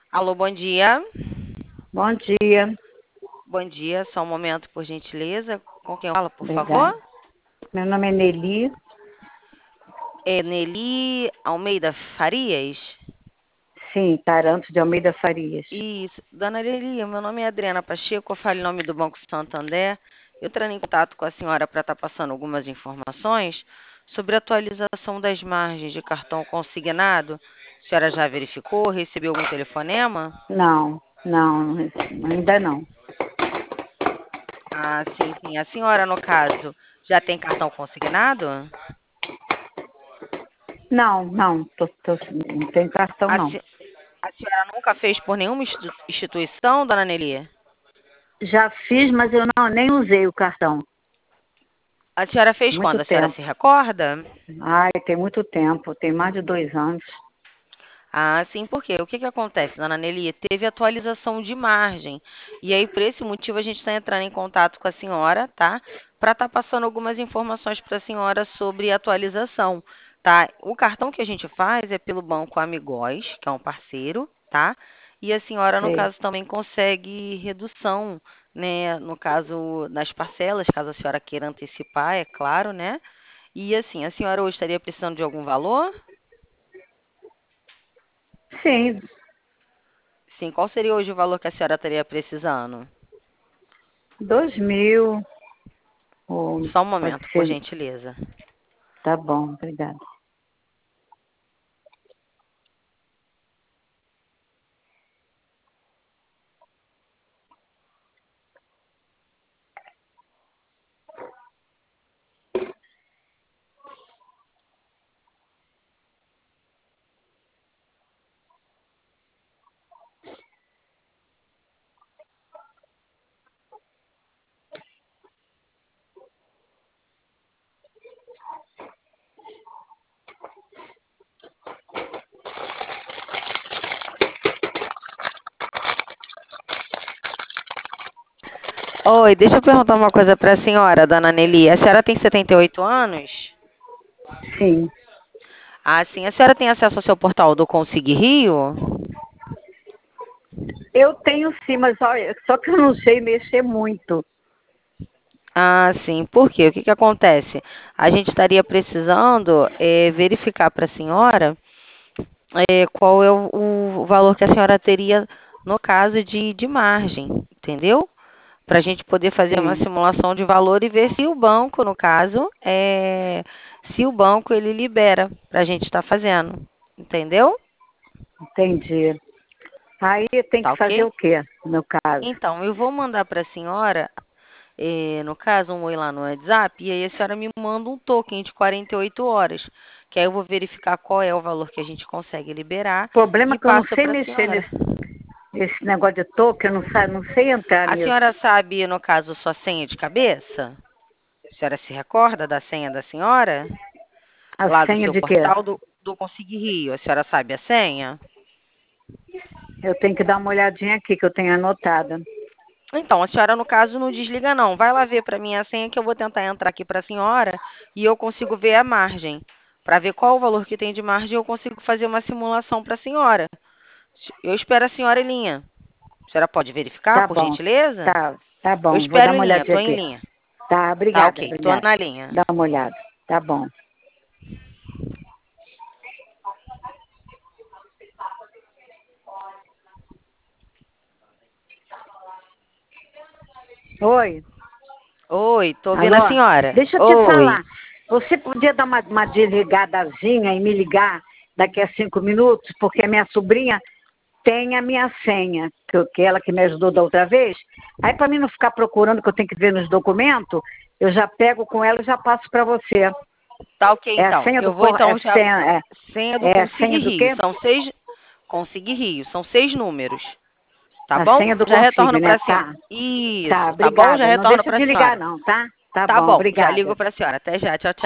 Alô, bom dia. Bom dia, Bom dia, só um momento, por gentileza. Com quem eu falo, por favor? obrigada. Meu nome é Nelly. É Nelly Almeida Farias? Sim, Taranto de Almeida Farias. Isso. Dona Nelly, meu nome é Adriana Pacheco, eu falo em nome do Banco Santander. Eu entrei em contato com a senhora para estar passando algumas informações sobre a atualização das margens de cartão consignado. A senhora já verificou? Recebeu algum telefonema? Não, não, ainda não. Ah, sim, sim. A senhora, no caso, já tem cartão consignado? Não, não, não tem cartão A, não. se- A senhora nunca fez por nenhuma instituição, dona Nelly? Já fiz, mas eu nem usei o cartão. A senhora fez Muito quando? A senhora tempo. se recorda? Ai, tem muito tempo, tem mais de 2 anos. Ah, sim, por quê? O que que acontece, dona Nelly? Teve atualização de margem. E aí, por esse motivo, a gente está entrando em contato com a senhora, tá? Para estar passando algumas informações para a senhora sobre a atualização, tá? O cartão que a gente faz é pelo Banco Amigóis, que é um parceiro, tá? E a senhora, no Sei. caso, também consegue redução, né? No caso, nas parcelas, caso a senhora queira antecipar, é claro, né? E assim, a senhora hoje estaria precisando de algum valor? Sim, Sim, qual seria hoje o valor que a senhora estaria precisando? 2.000, ou Só um pode momento, por ser. gentileza. Tá bom, obrigada. Oi, deixa eu perguntar uma coisa para a senhora, dona Nelly. A senhora tem 78 anos? Sim, Ah, sim. A senhora tem acesso ao seu portal do Consigue Rio? eu tenho sim, mas olha, só que eu não sei mexer muito. Ah, sim. Por quê? O que que acontece? A gente estaria precisando verificar para a senhora qual é o valor que a senhora teria no caso de margem, entendeu? Para a gente poder fazer uma Sim, simulação de valor e ver se o banco, no caso, se o banco ele libera para a gente estar fazendo, entendeu? entendi. Aí tem Tá que fazer ok? o quê, no caso? Então, eu vou mandar para a senhora, no caso, um oi lá no WhatsApp, e aí a senhora me manda um token de 48 horas, que aí eu vou verificar qual é o valor que a gente consegue liberar O problema e é que eu não passo sei para a mexer senhora. nesse negócio de toque, eu não sei entrar A nisso. senhora sabe, no caso, sua senha de cabeça? A senhora se recorda da senha da senhora? A Lá do senha seu de quê? portal do Consigue Rio. A senhora sabe a senha? Eu tenho que dar uma olhadinha aqui, que eu tenho anotada. Então, a senhora, no caso, não desliga, não. Vai lá ver para mim a senha que eu vou tentar entrar aqui para a senhora e eu consigo ver a margem. Para ver qual o valor que tem de margem, eu consigo fazer uma simulação para a senhora. Eu espero a senhora em linha. A senhora pode verificar, Tá por bom, gentileza? tá Eu bom, vou dar espero uma em linha, olhadinha estou em aqui. linha. Tá, Tá obrigada, ok, estou obrigada. na linha. Dá uma olhada, tá bom. Oi, Oi, estou ouvindo a alô? senhora. Deixa eu te Oi. falar. Você podia dar uma desligadazinha e me ligar daqui a 5 minutos, porque a minha sobrinha tem a minha senha, que ela que me ajudou da outra vez. Aí, para mim não ficar procurando, que eu tenho que ver nos documentos, eu já pego com ela e já passo para você. Tá ok, É a então. senha Eu vou é então já. senha, Senha do é a Consigue senha do Rio. quê? São seis. Consigue Rio. São 6 números. Tá A bom? senha do Já Consigo, retorno né? para a senhora. Tá, tá, Isso. Tá bom? Já obrigada. Não retorno deixa para a de ligar senhora. não, tá? Tá Tá bom, bom. Já ligo obrigada. para a senhora. Até já. Tchau, tchau.